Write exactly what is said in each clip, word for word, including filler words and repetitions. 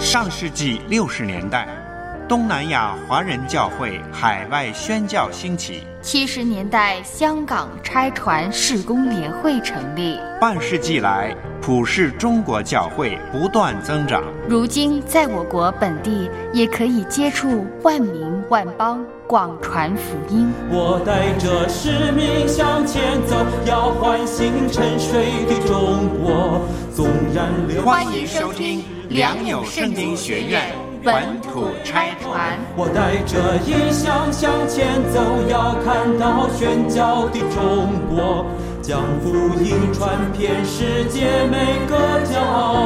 上世纪六十年代，东南亚华人教会海外宣教兴起。 七十年代，香港差传事工联会成立。 半世纪来，普世中国教会不断增长。 如今，在我国本地也可以接触万民万邦，广传福音。 我带着使命向前走，要唤醒沉睡的中国。纵然流欢迎收听良友圣经学院本土差传。 我带着异象向前走，要看到宣教的中国，将福音传遍世界每个角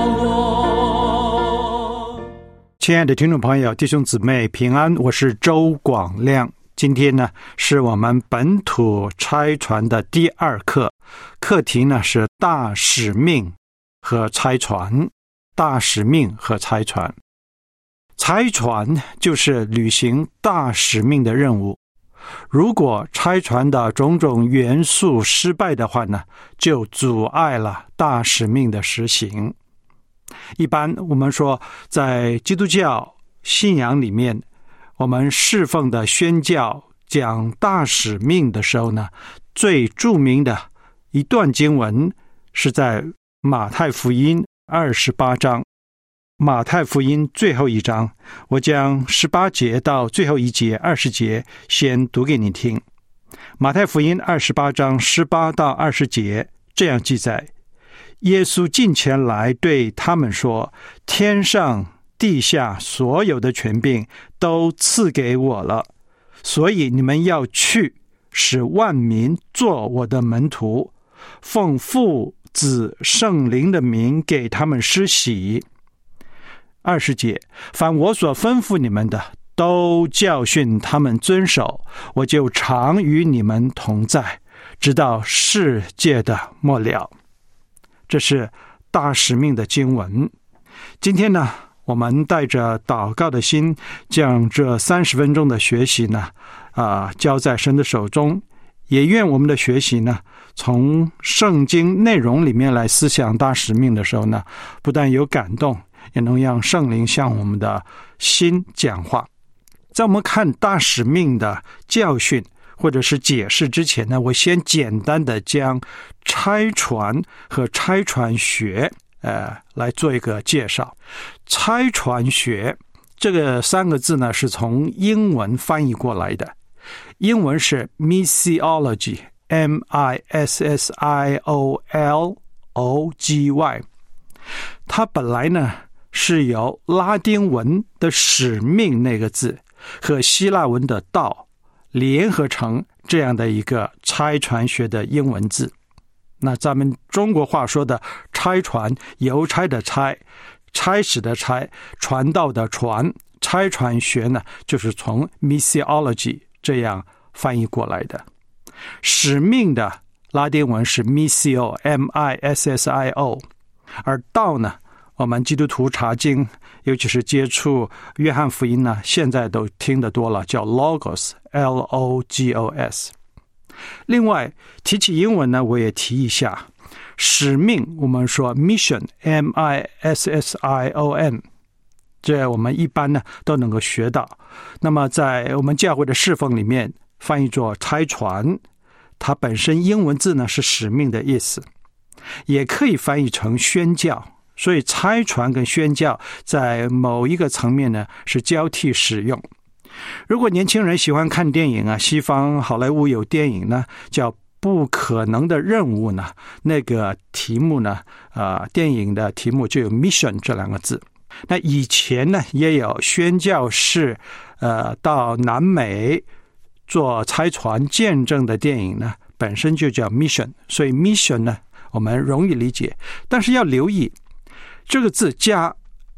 落。 亲爱的听众朋友、弟兄姊妹平安，我是周广亮。今天呢，是我们本土差传的第二课，课题呢是大使命和差传。大使命和差传。差传就是履行大使命的任务。如果差传的种种元素失败的话呢，就阻碍了大使命的实行。一般我们说，在基督教信仰里面，我们侍奉的宣教讲大使命的时候呢，最著名的一段经文是在马太福音二十八章。马太福音最后一章，我将十八节到最后一节二十节先读给你听。马太福音二十八章十八到二十节这样记载：耶稣近前来对他们说，天上地下所有的权柄都赐给我了，所以你们要去，使万民做我的门徒，奉父子圣灵的名给他们施洗。二十节，凡我所吩咐你们的，都教训他们遵守，我就常与你们同在，直到世界的末了。这是大使命的经文。今天呢，我们带着祷告的心，将这三十分钟的学习呢，啊、呃，交在神的手中。也愿我们的学习呢，从圣经内容里面来思想大使命的时候呢，不但有感动，也能让圣灵向我们的心讲话。在我们看大使命的教训或者是解释之前呢，我先简单的将差传和差传学呃来做一个介绍。差传学这个三个字呢，是从英文翻译过来的。英文是 missiology M I S S I O L O G Y。 它本来呢是由拉丁文的使命那个字和希腊文的道联合成这样的一个差传学的英文字。那咱们中国话说的差传，邮差的差，差使的差，传道的传，差传学呢就是从 missiology 这样翻译过来的。使命的拉丁文是 missio M I S S I O， 而道呢，我们基督徒查经，尤其是接触约翰福音呢，现在都听得多了，叫 Logos L O G O S。 另外提起英文呢，我也提一下使命，我们说 Mission M I S S I O N， 这我们一般呢都能够学到。那么在我们教会的侍奉里面翻译作差传，它本身英文字呢是使命的意思，也可以翻译成宣教。所以差传跟宣教在某一个层面呢是交替使用。如果年轻人喜欢看电影啊，西方好莱坞有电影呢叫不可能的任务呢，那个题目呢呃，电影的题目就有 mission 这两个字。那以前呢也有宣教士呃到南美做差传见证的电影呢，本身就叫 mission。 所以 mission 呢我们容易理解，但是要留意这个字加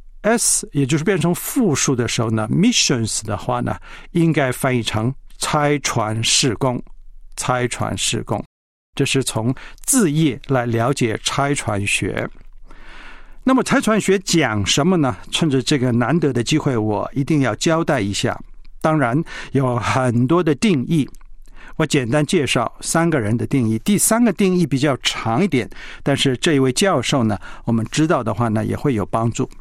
s， 也就是变成复数的时候呢， missions 的话呢，应该翻译成差传事工。差传事工，这是从字义来了解差传学。那么差传学讲什么呢？趁着这个难得的机会，我一定要交代一下。当然有很多的定义，我简单介绍三个人的定义。第三个定义比较长一点，但是这一位教授呢，我们知道的话呢，也会有帮助。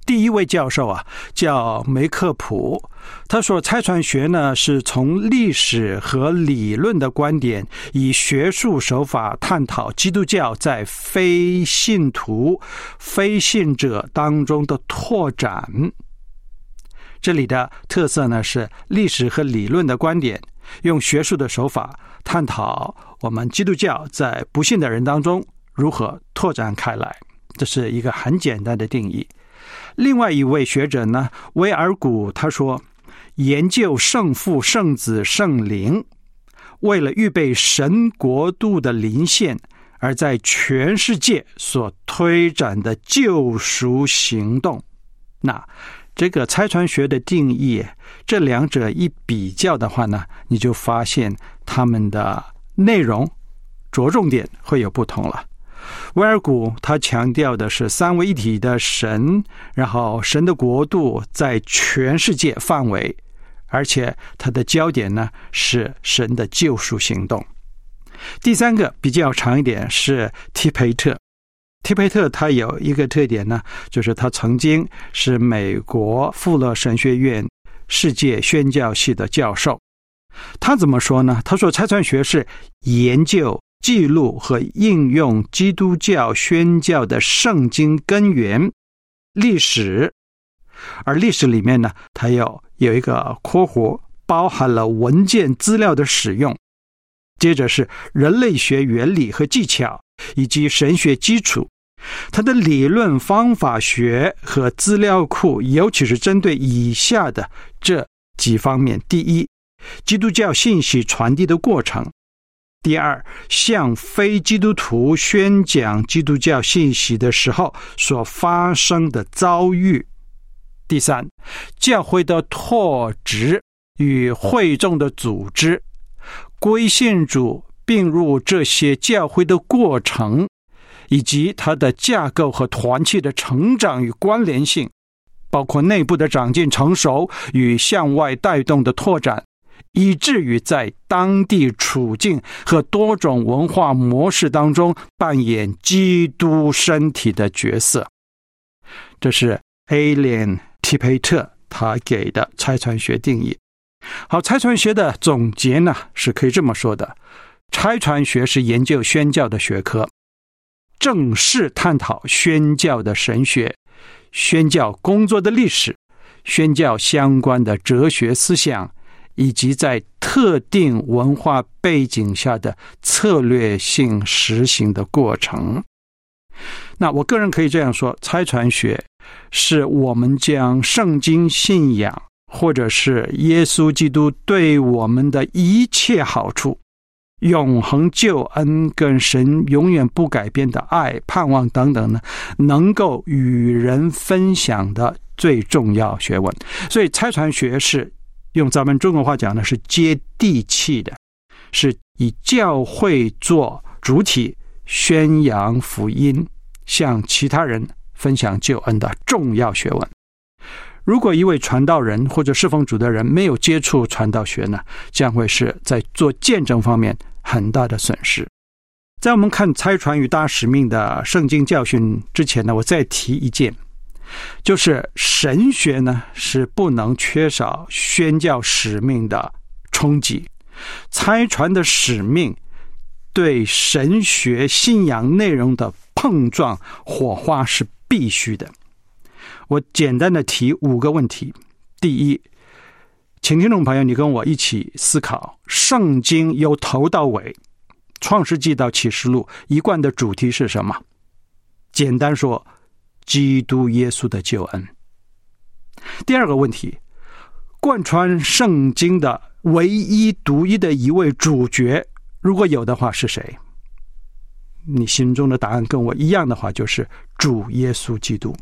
第一位教授啊，叫梅克普，他说差传学呢是从历史和理论的观点，以学术手法探讨基督教在非信徒、非信者当中的拓展。这里的特色呢是历史和理论的观点，用学术的手法探讨我们基督教在不信的人当中如何拓展开来，这是一个很简单的定义。另外一位学者呢，威尔古，他说，研究圣父、圣子、圣灵，为了预备神国度的临现，而在全世界所推展的救赎行动。那这个差传学的定义，这两者一比较的话呢，你就发现他们的内容着重点会有不同了。威尔古他强调的是三位一体的神，然后神的国度在全世界范围，而且他的焦点呢是神的救赎行动。第三个比较长一点是提培特，提培特他有一个特点呢，就是他曾经是美国富勒神学院世界宣教系的教授。他怎么说呢？他说差传学是研究、记录和应用基督教宣教的圣经根源历史，而历史里面呢，它有有一个括弧，包含了文件资料的使用，接着是人类学原理和技巧以及神学基础，它的理论方法学和资料库，尤其是针对以下的这几方面：第一，基督教信息传递的过程；第二，向非基督徒宣讲基督教信息的时候所发生的遭遇；第三，教会的拓殖与会众的组织，归信主并入这些教会的过程，以及它的架构和团契的成长与关联性，包括内部的长进成熟与向外带动的拓展，以至于在当地处境和多种文化模式当中扮演基督身体的角色。这是 Allen 提培特他给的差传学定义。好，差传学的总结呢，是可以这么说的：差传学是研究宣教的学科，正式探讨宣教的神学、宣教工作的历史、宣教相关的哲学思想，以及在特定文化背景下的策略性实行的过程。那我个人可以这样说，差传学是我们将圣经信仰或者是耶稣基督对我们的一切好处、永恒救恩跟神永远不改变的爱、盼望等等呢，能够与人分享的最重要学问。所以差传学是用咱们中国话讲的是接地气的，是以教会做主体，宣扬福音，向其他人分享救恩的重要学问。如果一位传道人或者侍奉主的人没有接触传道学呢，将会是在做见证方面很大的损失。在我们看差传与大使命的圣经教训之前呢，我再提一件，就是神学呢是不能缺少宣教使命的冲击。差传的使命对神学信仰内容的碰撞火花是必须的。我简单的提五个问题。第一，请听众朋友你跟我一起思考，圣经由头到尾，创世纪到启示录一贯的主题是什么？简单说，基督耶稣的救恩。第二个问题，贯穿圣经的唯一独一的一位主角，如果有的话是谁？你心中的答案跟我一样的话，就是主耶稣基督。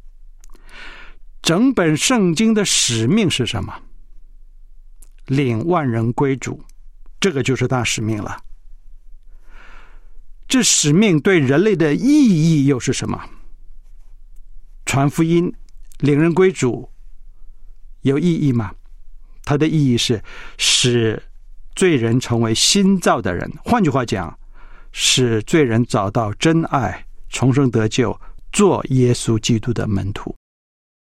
整本圣经的使命是什么？领万人归主，这个就是大使命了。这使命对人类的意义又是什么？传福音、领人归主有意义吗？它的意义是使罪人成为新造的人，换句话讲，使罪人找到真爱，重生得救，做耶稣基督的门徒。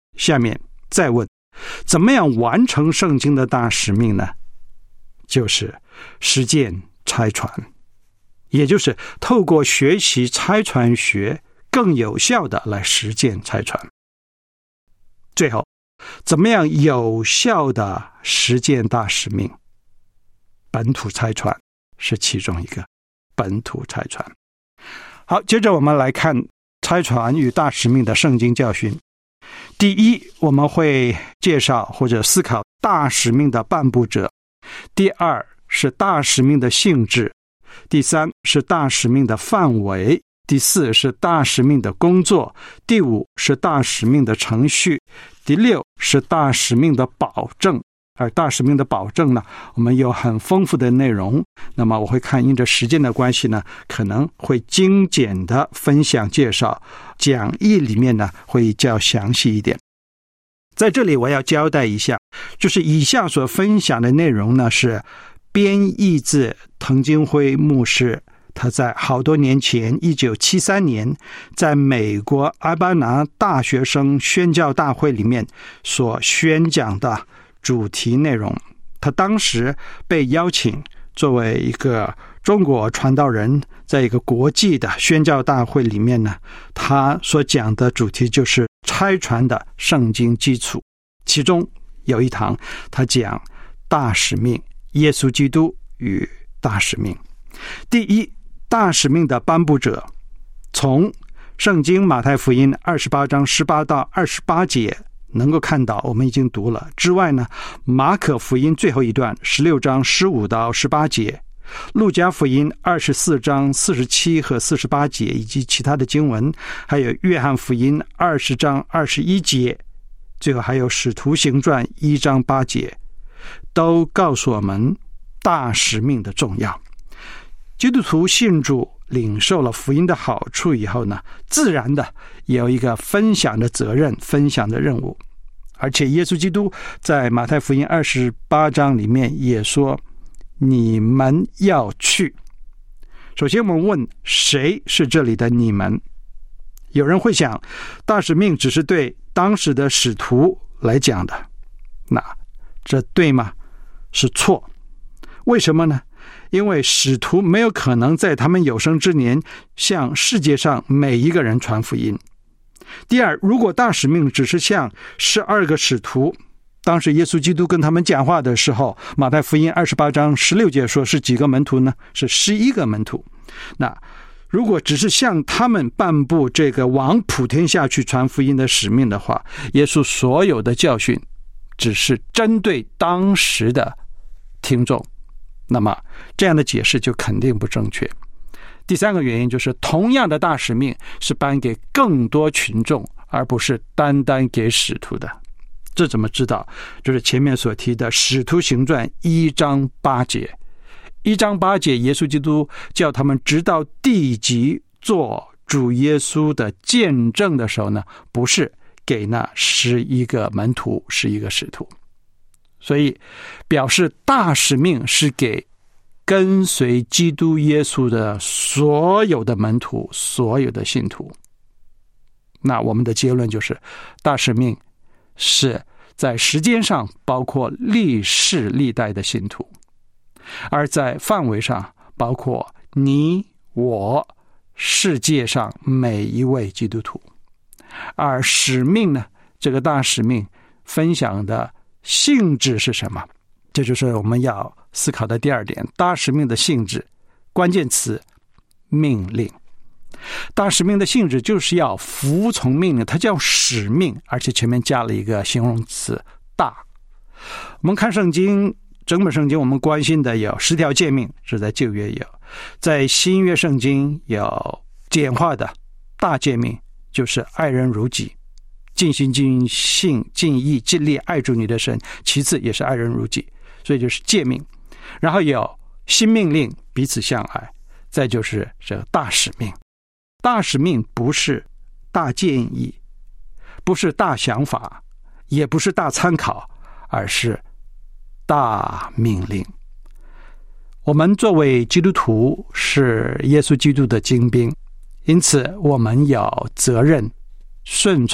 下面再问，怎么样完成圣经的大使命呢？就是实践差传，也就是透过学习差传学，更有效的来实践差传。最后，怎么样有效的实践大使命？本土差传是其中一个。本土差传。好，接着我们来看差传与大使命的圣经教训。第一，我们会介绍或者思考大使命的颁布者；第二是大使命的性质；第三是大使命的范围；第四是大使命的工作；第五是大使命的程序；第六是大使命的保证。而大使命的保证呢，我们有很丰富的内容，那么我会看因着时间的关系呢，可能会精简的分享介绍，讲义里面呢会较详细一点。在这里我要交代一下，就是以下所分享的内容呢，是编译自滕金辉牧师他在好多年前一九七三年在美国阿巴拿大学生宣教大会里面所宣讲的主题内容。他当时被邀请作为一个中国传道人，在一个国际的宣教大会里面呢，他所讲的主题就是差传的圣经基础。其中有一堂他讲大使命，耶稣基督与大使命。第一，大使命的颁布者，从圣经马太福音二十八章十八到二十八节能够看到，我们已经读了之外呢，马可福音最后一段十六章十五到十八节，路加福音二十四章四十七和四十八节，以及其他的经文，还有约翰福音二十章二十一节，最后还有使徒行传一章八节，都告诉我们大使命的重要。基督徒信主领受了福音的好处以后呢，自然的有一个分享的责任，分享的任务。而且耶稣基督在马太福音二十八章里面也说，你们要去。首先我们问，谁是这里的你们？有人会想，大使命只是对当时的使徒来讲的，那这对吗？是错。为什么呢？因为使徒没有可能在他们有生之年向世界上每一个人传福音。第二，如果大使命只是向十二个使徒，当时耶稣基督跟他们讲话的时候，马太福音二十八章十六节说是几个门徒呢？是十一个门徒。那如果只是向他们颁布这个往普天下去传福音的使命的话，耶稣所有的教训只是针对当时的听众，那么这样的解释就肯定不正确。第三个原因就是，同样的大使命是颁给更多群众，而不是单单给使徒的。这怎么知道？就是前面所提的使徒行传一章八节。一章八节，耶稣基督叫他们直到地极做主耶稣的见证的时候呢，不是给那十一个门徒，十一个使徒。所以表示大使命是给跟随基督耶稣的所有的门徒，所有的信徒。那我们的结论就是，大使命是在时间上包括历世历代的信徒，而在范围上包括你我世界上每一位基督徒。而使命呢，这个大使命分享的性质是什么？这就是我们要思考的第二点，大使命的性质。关键词，命令。大使命的性质就是要服从命令，它叫使命，而且前面加了一个形容词大。我们看圣经，整本圣经我们关心的有十条诫命，是在旧约有，在新约圣经有简化的大诫命，就是爱人如己，尽心尽性尽意尽力爱主你的神，其次也是爱人如己，所以就是诫命。然后有新命令，彼此相爱，再就是这个大使命。大使命不是大建议，不是大想法，也不是大参考，而是大命令。我们作为基督徒是耶稣基督的精兵，因此我们有责任顺从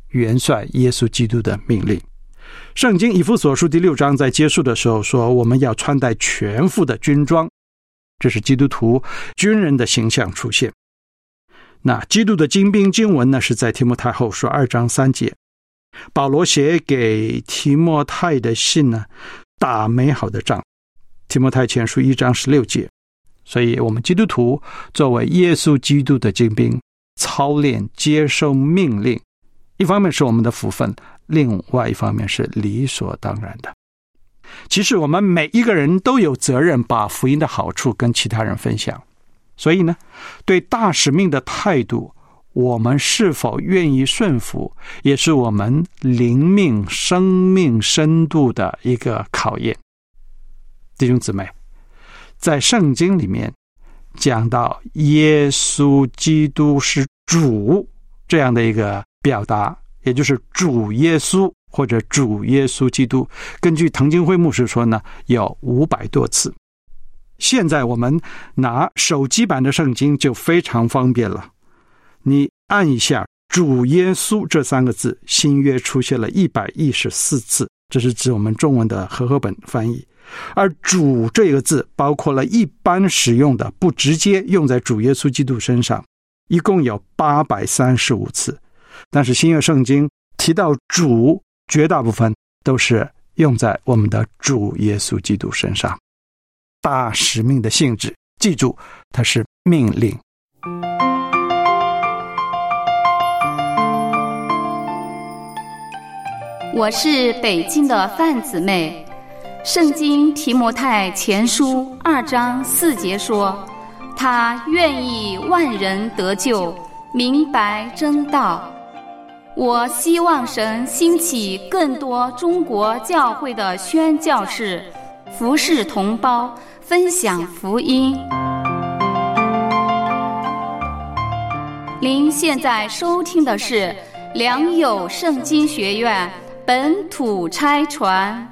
元帅耶稣基督的命令。圣经以弗所书第六章在结束的时候说，我们要穿戴全副的军装，这是基督徒军人的形象出现。那基督的精兵经文呢，是在提摩太后书二章三节。保罗写给提摩太的信呢，打美好的仗，提摩太前书一章十六节。所以我们基督徒作为耶稣基督的精兵，操练接受命令，一方面是我们的福分，另外一方面是理所当然的。其实我们每一个人都有责任把福音的好处跟其他人分享，所以呢，对大使命的态度，我们是否愿意顺服，也是我们灵命生命深度的一个考验。弟兄姊妹，在圣经里面讲到耶稣基督是主这样的一个表达，也就是主耶稣或者主耶稣基督，根据滕金辉牧师说呢，有五百多次。现在我们拿手机版的圣经就非常方便了，你按一下主耶稣这三个字，新约出现了一百一十四次，这是指我们中文的和合本翻译。而主这个字包括了一般使用的，不直接用在主耶稣基督身上，一共有八百三十五次。但是新约圣经提到主，绝大部分都是用在我们的主耶稣基督身上。大使命的性质，记住，它是命令。 我是北京的范姊妹。圣经提摩太前书二章四节说，他愿意万人得救，明白真道。我希望神兴起更多中国教会的宣教士，服侍同胞，分享福音。您现在收听的是良友圣经学院本土差传。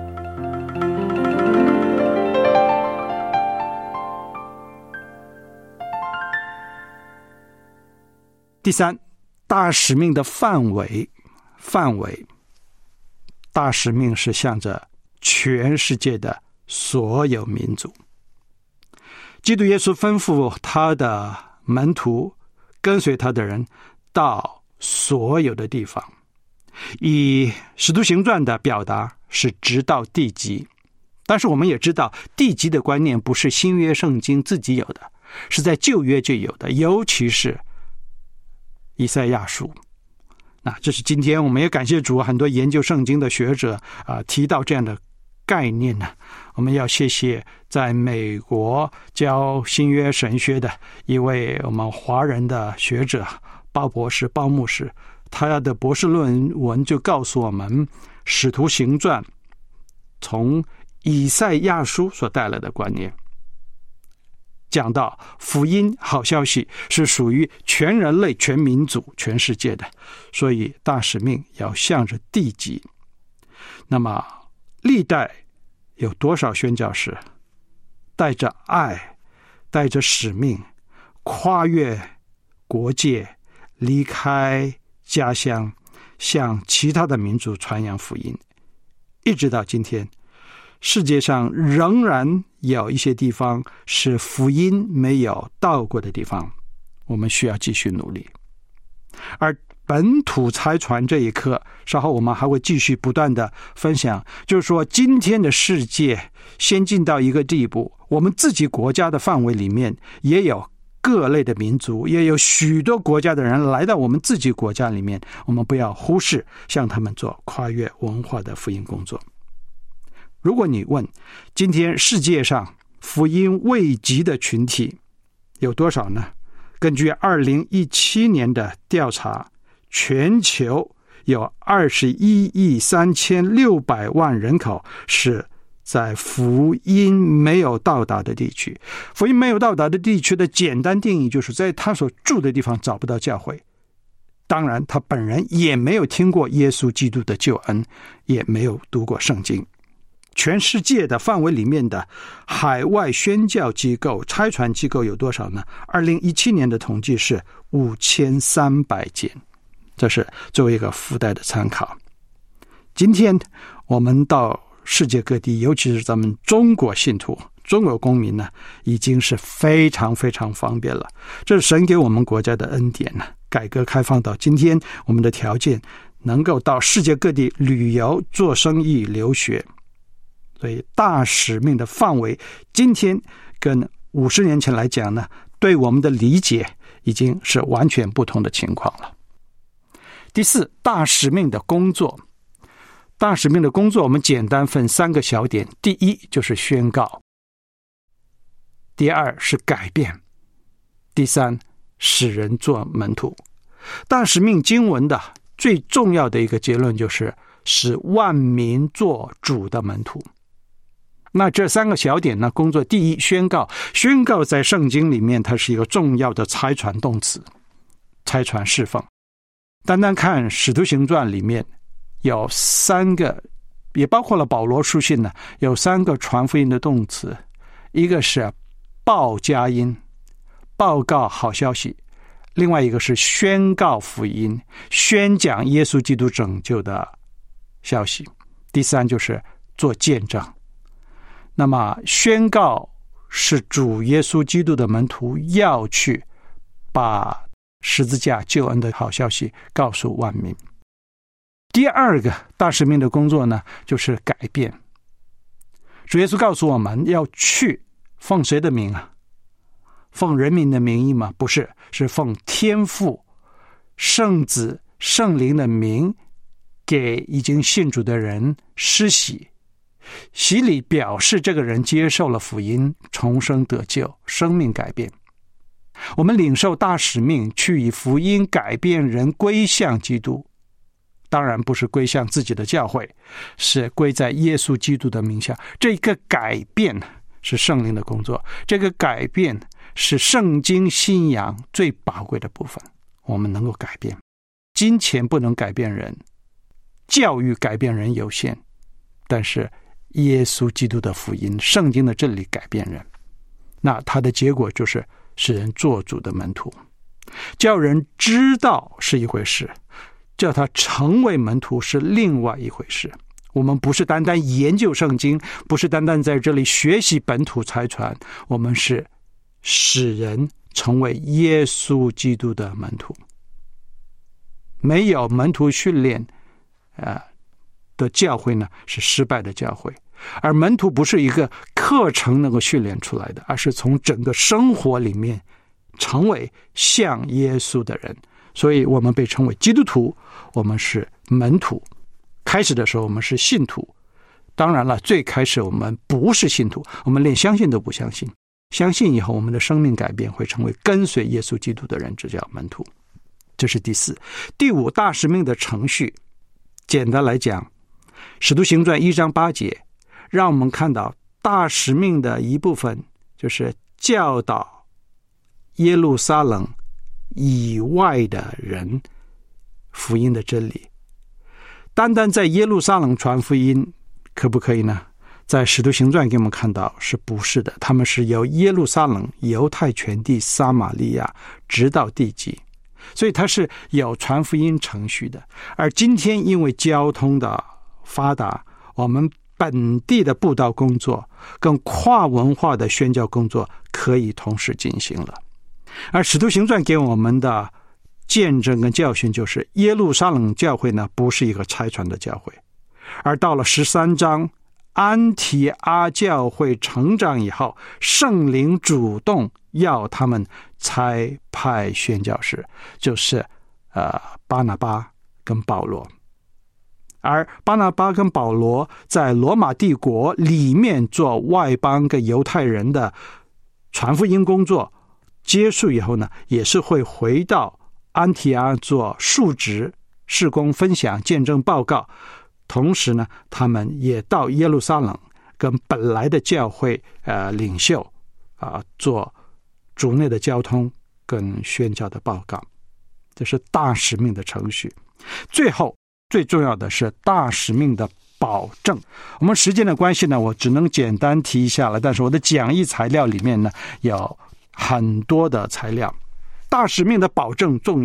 第三，大使命的范围。范围，大使命是向着全世界的所有民族。基督耶稣吩咐他的门徒跟随他的人到所有的地方，以使徒行传的表达是直到地极。但是我们也知道，地极的观念不是新约圣经自己有的，是在旧约就有的，尤其是以赛亚书。那这是今天我们也感谢主，很多研究圣经的学者啊、呃、提到这样的概念呢。我们要谢谢在美国教新约神学的一位我们华人的学者包博士、包牧师，他的博士论文就告诉我们，使徒行传从以赛亚书所带来的观念，讲到福音好消息是属于全人类、全民族、全世界的，所以大使命要向着地极。那么历代有多少宣教士带着爱、带着使命，跨越国界，离开家乡，向其他的民族传扬福音，一直到今天，世界上仍然有一些地方是福音没有到过的地方，我们需要继续努力。而本土差传这一课，稍后我们还会继续不断的分享，就是说今天的世界先进到一个地步，我们自己国家的范围里面也有各类的民族，也有许多国家的人来到我们自己国家里面，我们不要忽视向他们做跨越文化的福音工作。如果你问今天世界上福音未及的群体有多少呢？根据二零一七年的调查，全球有二十一亿三千六百万人口是在福音没有到达的地区。福音没有到达的地区的简单定义就是在他所住的地方找不到教会，当然他本人也没有听过耶稣基督的救恩，也没有读过圣经。全世界的范围里面的海外宣教机构、差传机构有多少呢？二零一七年的统计是五千三百间， 这是作为一个附带的参考。今天我们到世界各地，尤其是咱们中国信徒、中国公民呢，已经是非常非常方便了。这是神给我们国家的恩典呢。改革开放到今天，我们的条件能够到世界各地旅游、做生意、留学，所以大使命的范围，今天跟五十年前来讲呢，对我们的理解已经是完全不同的情况了。第四，大使命的工作。大使命的工作我们简单分三个小点，第一就是宣告，第二是改变，第三使人做门徒。大使命经文的最重要的一个结论就是使万民做主的门徒。那这三个小点呢，工作第一，宣告。宣告在圣经里面它是一个重要的差传动词，差传侍奉。单单看使徒行传里面有三个，也包括了保罗书信呢，有三个传福音的动词，一个是报佳音，报告好消息；另外一个是宣告福音，宣讲耶稣基督拯救的消息；第三就是做见证。那么宣告是主耶稣基督的门徒要去把十字架救恩的好消息告诉万民。第二个大使命的工作呢，就是改变。主耶稣告诉我们要去，奉谁的名啊？奉人民的名义吗？不是，是奉天父、圣子、圣灵的名，给已经信主的人施洗。洗礼表示这个人接受了福音，重生得救，生命改变。我们领受大使命，去以福音改变人归向基督，当然不是归向自己的教会，是归在耶稣基督的名下。这个改变是圣灵的工作，这个改变是圣经信仰最宝贵的部分。我们能够改变，金钱不能改变人，教育改变人有限，但是耶稣基督的福音，圣经的真理改变人。那它的结果就是使人做主的门徒。叫人知道是一回事，叫他成为门徒是另外一回事。我们不是单单研究圣经，不是单单在这里学习本土财传，我们是使人成为耶稣基督的门徒。没有门徒训练呃的教会呢，是失败的教会。而门徒不是一个课程能够训练出来的，而是从整个生活里面成为像耶稣的人。所以我们被称为基督徒，我们是门徒。开始的时候我们是信徒，当然了，最开始我们不是信徒，我们连相信都不相信。相信以后，我们的生命改变，会成为跟随耶稣基督的人，这叫门徒。这是第四。第五，大使命的程序。简单来讲，使徒行传一章八节让我们看到大使命的一部分，就是教导耶路撒冷以外的人福音的真理。单单在耶路撒冷传福音可不可以呢？在使徒行传给我们看到是不是的，他们是由耶路撒冷、犹太全地、撒玛利亚直到地极，所以它是有传福音程序的。而今天因为交通的发达，我们本地的布道工作跟跨文化的宣教工作可以同时进行了。而使徒行传给我们的见证跟教训就是耶路撒冷教会呢不是一个差传的教会，而到了十三章安提阿教会成长以后，圣灵主动要他们差派宣教士，就是呃巴拿巴跟保罗。而巴拿巴跟保罗在罗马帝国里面做外邦跟犹太人的传福音工作结束以后呢，也是会回到安提阿做述职、事工分享、见证报告。同时呢，他们也到耶路撒冷跟本来的教会呃领袖啊、呃、做主内的交通跟宣教的报告。这是大使命的程序。最后最重要的是大使命的保证。我们时间的关系呢，我只能简单提一下了，但是我的讲义材料里面呢有很多的材料。大使命的保证重要，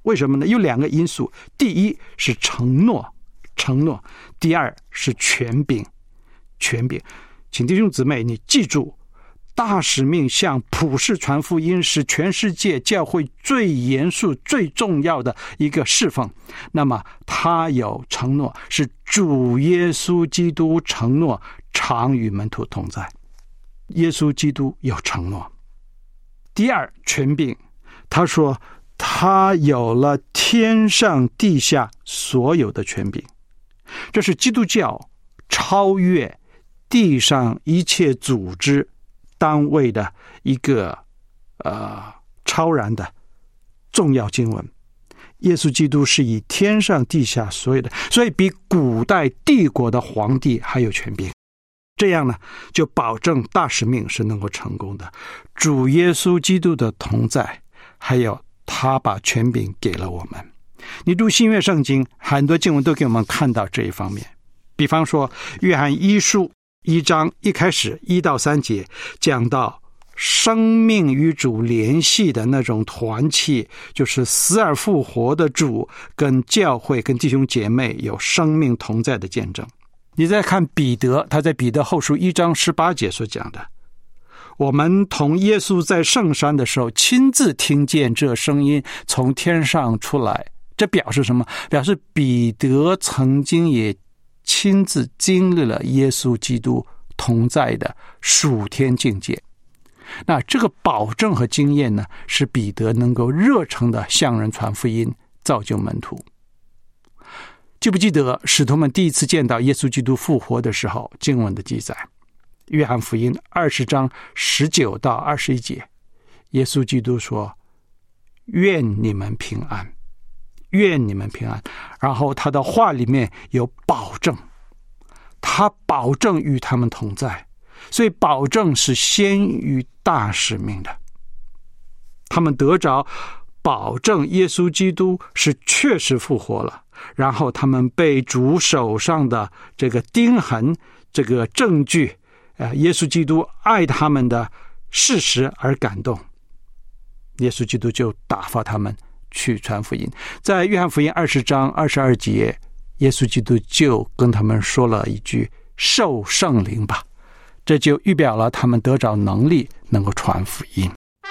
为什么呢？有两个因素，第一是承诺，承诺；第二是权柄，权柄。请弟兄姊妹，你记住，大使命向普世传福音是全世界教会最严肃、最重要的一个侍奉。那么，他有承诺，是主耶稣基督承诺常与门徒同在。耶稣基督有承诺。第二，权柄，他说他有了天上地下所有的权柄。这是基督教超越地上一切组织单位的一个呃超然的重要经文。耶稣基督是以天上地下所有的，所以比古代帝国的皇帝还有权柄。这样呢，就保证大使命是能够成功的。主耶稣基督的同在，还有他把权柄给了我们。你读新约圣经，很多经文都给我们看到这一方面。比方说约翰一书一章一开始一到三节，讲到生命与主联系的那种团契，就是死而复活的主跟教会跟弟兄姐妹有生命同在的见证。你再看彼得，他在彼得后书一章十八节所讲的，我们同耶稣在圣山的时候，亲自听见这声音从天上出来。这表示什么？表示彼得曾经也亲自经历了耶稣基督同在的属天境界。那这个保证和经验呢，使彼得能够热诚的向人传福音，造就门徒。记不记得使徒们第一次见到耶稣基督复活的时候，经文的记载，约翰福音二十章十九到二十一节，耶稣基督说：愿你们平安，愿你们平安。然后他的话里面有保证，他保证与他们同在，所以保证是先于大使命的。他们得着保证耶稣基督是确实复活了，然后他们被主手上的这个钉痕，这个证据，呃，耶稣基督爱他们的事实而感动，耶稣基督就打发他们去传福音。在约翰福音二十章二十二节，耶稣基督就跟他们说了一句：受圣灵吧。这就预表了他们得着能力，能够传福音。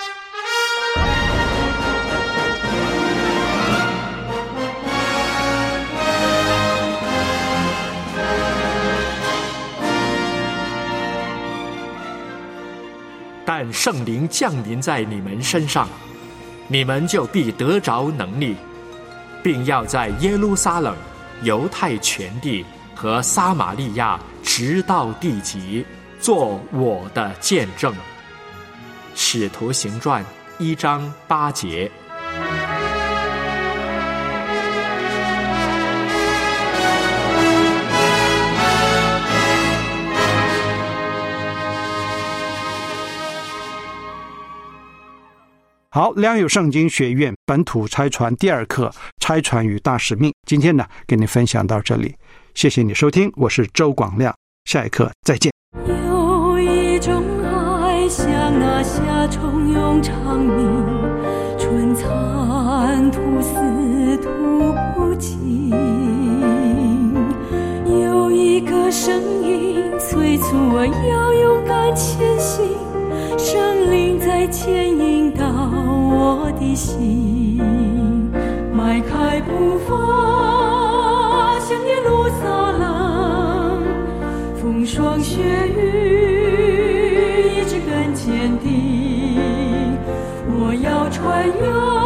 但圣灵降临在你们身上，你们就必得着能力，并要在耶路撒冷、犹太全地和撒玛利亚直到地极，做我的见证。使徒行传一章八节。 好，良友圣经学院本土差传第二课，差传与大使命。今天呢，跟你分享到这里，谢谢你收听，我是周广亮，下一课再见。 有一种爱像那夏虫涌长鸣，春蚕吐丝吐不尽。有一个声音催促我要勇敢前行，圣灵在牵引导我的心，迈开步伐向耶路撒冷，风霜雪雨一直更坚定，我要穿越